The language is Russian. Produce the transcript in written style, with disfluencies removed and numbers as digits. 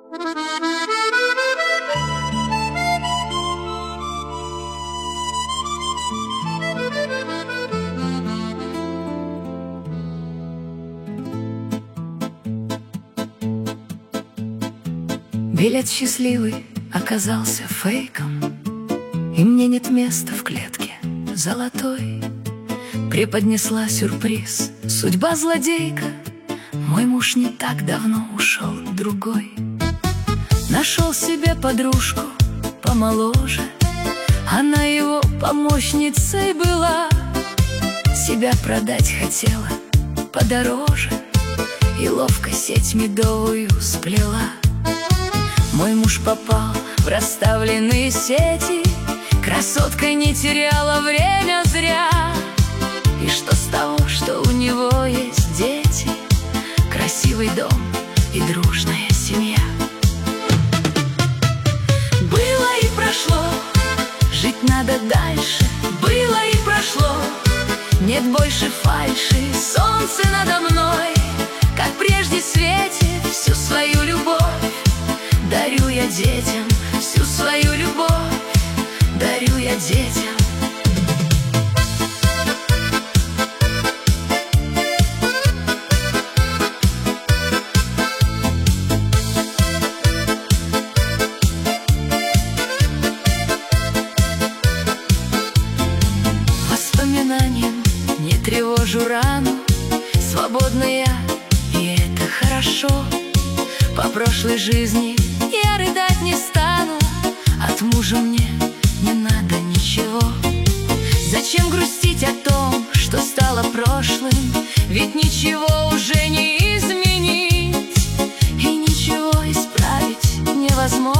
Билет счастливый оказался фейком, и мне нет места в клетке золотой. Преподнесла сюрприз судьба злодейка. Мой муж не так давно ушел другой. Нашел себе подружку помоложе, она его помощницей была. Себя продать хотела подороже и ловко сеть медовую сплела. Мой муж попал в расставленные сети, красотка не теряла время зря. И что с того, что у него есть дети, красивый дом и дружная семья? Было и прошло, жить надо дальше. Было и прошло, нет больше фальши. Солнце надо мной, как прежде, светит. Всю свою любовь дарю я детям, всю свою любовь дарю я детям. Воспоминанием не тревожу рану, свободная, и это хорошо. По прошлой жизни я рыдать не стану, от мужа мне не надо ничего. Зачем грустить о том, что стало прошлым? Ведь ничего уже не изменить, и ничего исправить невозможно.